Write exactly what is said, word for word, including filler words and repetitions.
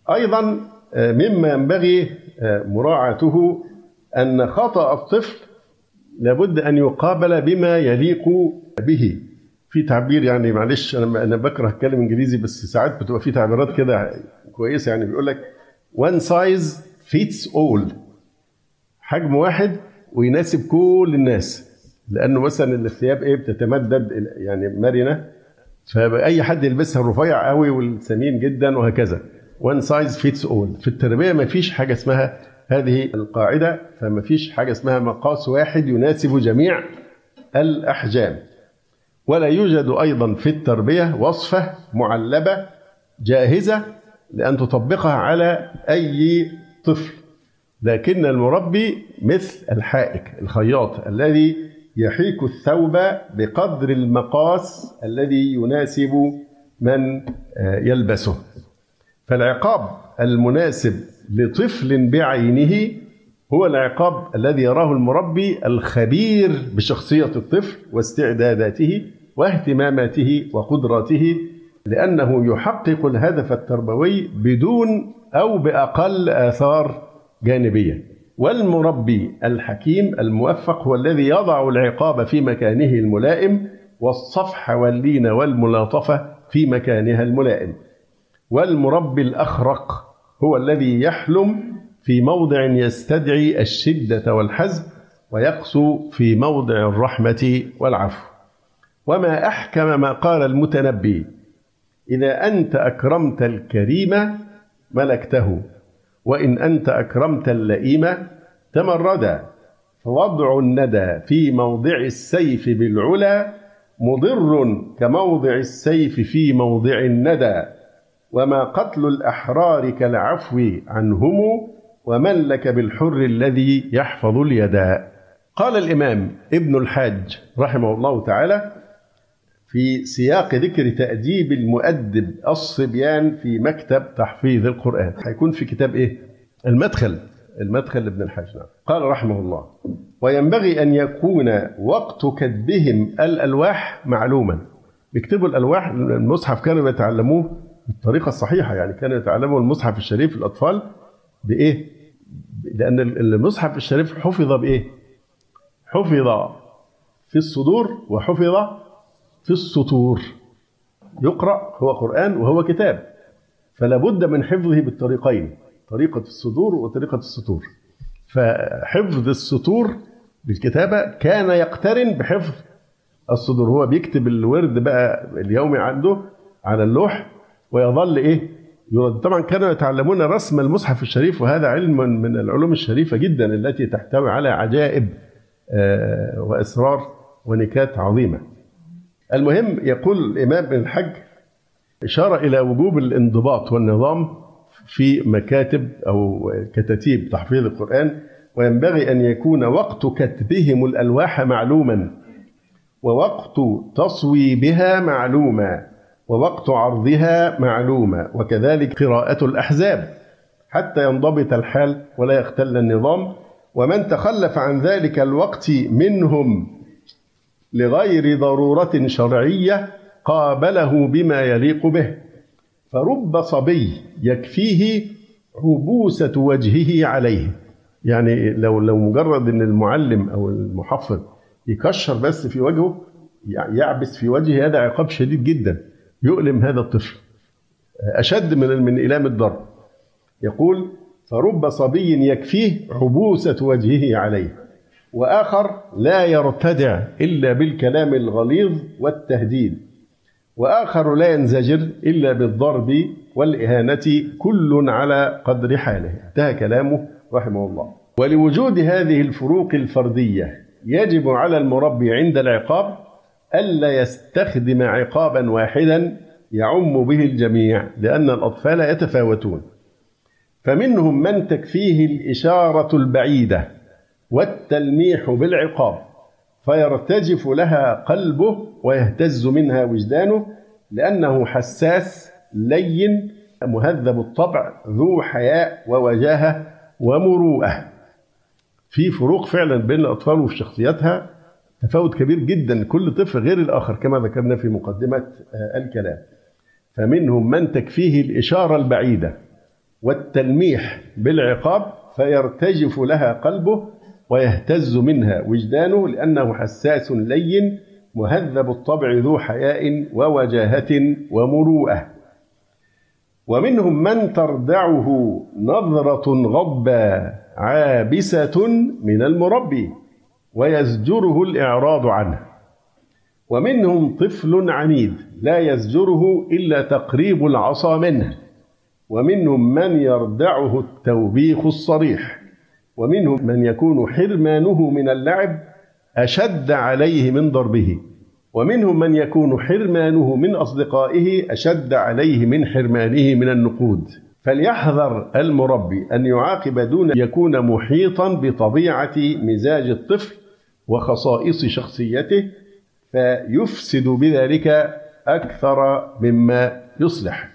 أيضا مما ينبغي مراعاته أن خطأ الطفل لابد أن يقابل بما يليق به. في تعبير يعني معلش أنا أنا بكره أتكلم إنجليزي بس ساعات بتبقى في تعبيرات كده كويسة، يعني بيقول لك one size fits all، حجم واحد ويناسب كل الناس، لأنه مثلا الثياب إيه بتتمدد يعني مرنة، فأي حد يلبسها الرفيع قوي والسمين جدا وهكذا. one size fits all. في التربية ما فيش حاجة اسمها هذه القاعدة، فما فيش حاجة اسمها مقاس واحد يناسب جميع الأحجام. ولا يوجد أيضا في التربية وصفة معلبة جاهزة لأن تطبقها على أي طفل، لكن المربي مثل الحائك الخياط الذي يحيك الثوب بقدر المقاس الذي يناسب من يلبسه. فالعقاب المناسب لطفل بعينه هو العقاب الذي يراه المربي الخبير بشخصية الطفل واستعداداته واهتماماته وقدراته، لأنه يحقق الهدف التربوي بدون أو بأقل آثار جانبية. والمربي الحكيم الموفق هو الذي يضع العقاب في مكانه الملائم والصفح واللين والملاطفة في مكانها الملائم. والمربي الأخرق هو الذي يحلم في موضع يستدعي الشدة والحزم ويقسو في موضع الرحمة والعفو. وما أحكم ما قال المتنبي: إذا أنت أكرمت الكريم ملكته، وإن أنت أكرمت اللئيم تمردا، فوضع الندى في موضع السيف بالعلا مضر كموضع السيف في موضع الندى، وما قتل الأحرار كالعفو عنهم، ومن لك بالحر الذي يحفظ اليدا. قال الإمام ابن الحاج رحمه الله تعالى في سياق ذكر تأديب المؤدب الصبيان في مكتب تحفيظ القرآن، هيكون في كتاب إيه؟ المدخل، المدخل لابن الحاج. قال رحمه الله: وينبغي أن يكون وقت كتبهم الألواح معلوما. بيكتبوا الألواح، المصحف كانوا يتعلموه بالطريقة الصحيحة، يعني كانوا يتعلموا المصحف الشريف الأطفال بإيه؟ لأن المصحف الشريف حفظ بإيه؟ حفظ في الصدور وحفظ في السطور. يقرأ هو قرآن وهو كتاب، فلا بد من حفظه بالطريقين، طريقة الصدور وطريقة السطور. فحفظ السطور بالكتابة كان يقترن بحفظ الصدور. هو بيكتب الورد بقى اليومي عنده على اللوح ويظل إيه؟ يرد. طبعا كانوا يتعلمون رسم المصحف الشريف، وهذا علم من العلوم الشريفة جدا التي تحتوي على عجائب وأسرار ونكات عظيمة. المهم، يقول الإمام ابن الحج إشارة إلى وجوب الانضباط والنظام في مكاتب أو كتاتيب تحفيظ القرآن. وينبغي أن يكون وقت كتبهم الألواح معلوما، ووقت تصويبها معلوما، ووقت عرضها معلوما، وكذلك قراءة الأحزاب حتى ينضبط الحال ولا يختل النظام. ومن تخلف عن ذلك الوقت منهم لغير ضرورة شرعية قابله بما يليق به، فرب صبي يكفيه عبوسة وجهه عليه. يعني لو لو مجرد ان المعلم او المحفظ يكشر بس في وجهه، يعبس في وجهه، هذا عقاب شديد جدا يؤلم هذا الطفل أشد من من إيلام الضرب. يقول: فرب صبي يكفيه عبوسة وجهه عليه، وآخر لا يرتدع إلا بالكلام الغليظ والتهديد، وآخر لا ينزجر إلا بالضرب والإهانة، كل على قدر حاله. انتهى كلامه رحمه الله. ولوجود هذه الفروق الفردية يجب على المربي عند العقاب ألا يستخدم عقابا واحدا يعم به الجميع، لأن الأطفال يتفاوتون. فمنهم من تكفيه الإشارة البعيدة والتلميح بالعقاب فيرتجف لها قلبه ويهتز منها وجدانه، لأنه حساس لين مهذب الطبع ذو حياء ووجاهة ومروءة. في فروق فعلا بين الأطفال وفي شخصياتها، تفاوت كبير جدا، كل طفل غير الآخر كما ذكرنا في مقدمة الكلام. فمنهم من تكفيه الإشارة البعيدة والتلميح بالعقاب فيرتجف لها قلبه ويهتز منها وجدانه، لأنه حساس لين مهذب الطبع ذو حياء ووجاهة ومروءة. ومنهم من تردعه نظرة غضبى عابسة من المربي ويزجره الإعراض عنه. ومنهم طفل عنيد لا يزجره إلا تقريب العصا منه. ومنهم من يردعه التوبيخ الصريح. ومنهم من يكون حرمانه من اللعب أشد عليه من ضربه. ومنهم من يكون حرمانه من أصدقائه أشد عليه من حرمانه من النقود. فليحذر المربي أن يعاقب دون يكون محيطا بطبيعة مزاج الطفل وخصائص شخصيته، فيفسد بذلك أكثر مما يصلح.